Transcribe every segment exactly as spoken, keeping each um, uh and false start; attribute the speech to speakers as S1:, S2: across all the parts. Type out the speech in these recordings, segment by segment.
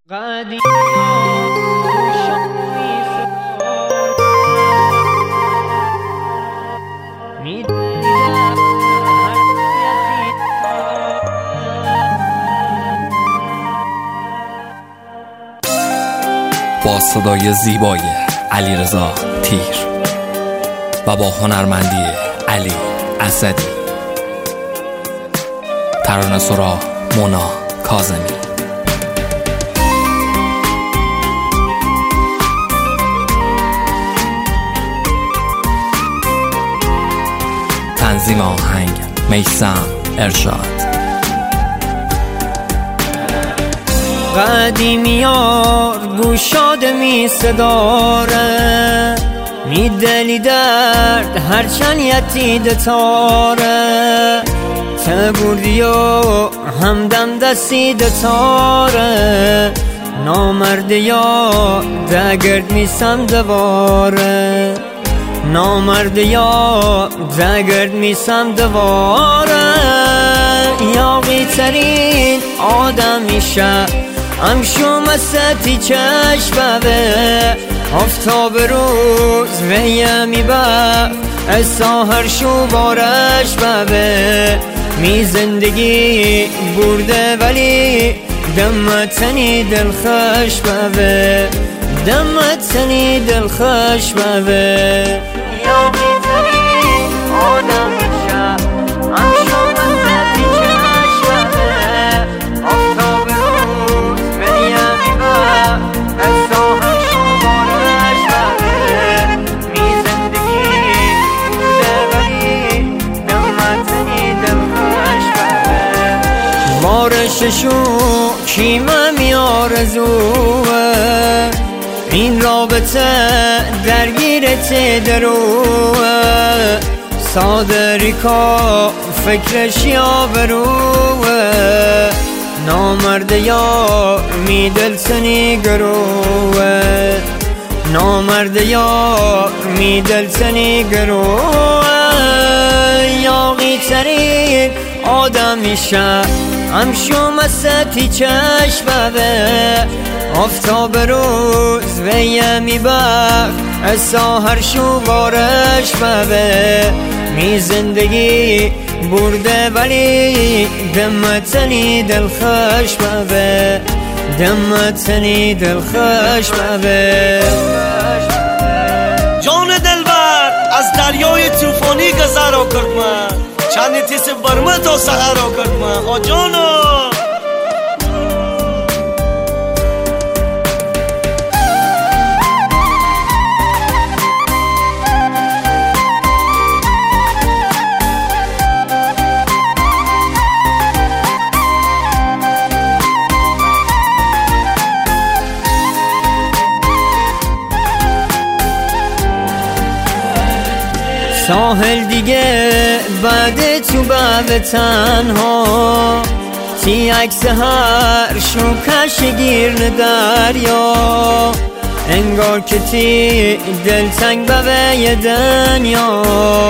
S1: قدیم
S2: با صدای زیبای علیرضا تیر و با هنرمندی علی اسدی، ترانه سرا مونا کاظمی، تنظیم آهنگ میثم ارشاد.
S1: قدیمیار گوشاد می صداره، می دلی درد هرچند یتید تاره، تبوردی و همدم دستید تاره، نامرده یا دگرد میسم دواره، نامرده یا دگرد میسم دواره، یاقی ترین آدم میشه امشو مستی چشم به آفتاب روز ویه میبخ ساهر شو بارش به می زندگی برده ولی دمتنی دلخش به دمتنی دلخش به یاقی ترین آدم میشه امشو مستی چشم به آفتاب روز ویه میبخ ساهر شو بارش به می زندگی برده ولی دمتنی دلخش به بارششو کیمه میارزوه، این رابطه درگیرت دروه، صادری کا فکرش یا بروه، نامرده یا می دلتنی گروه، نامرده یا می دلتنی گروه، یاقی ترین آدم میشه امشو مستی چشم به آفتاب روز ویه میبخ ساهر شو بارش به می زندگی برده ولی دمتنی دلخش به دمتنی دلخش به
S3: جان دلبر از دریای توفانی گذرا کرد من، چند تیس برمه تا سهرا کرد من ها جانا.
S1: ساحل دیگه بعد تو به تنها، تی عکس هر شوکش گیرن دریا، انگار که تی دلتنگ به دنیا،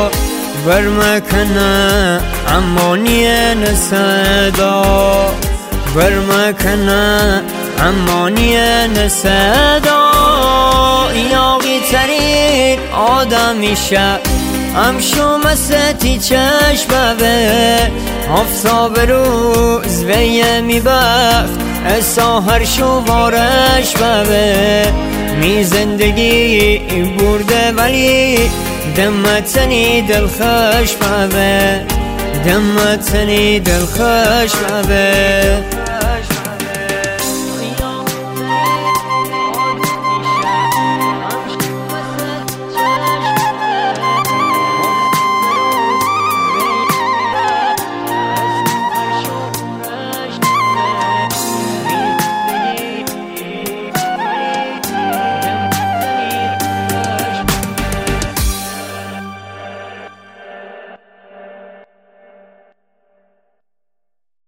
S1: برمکنه اما نیه نصدا، برمکنه اما نیه نصدا، یاقی ترین آدم میشه امشو مستی چشم به آفتاب روز ویه میبخت ساهر شو بارش به می زندگی برده ولی دمتنی دلخش به دمتنی دلخش به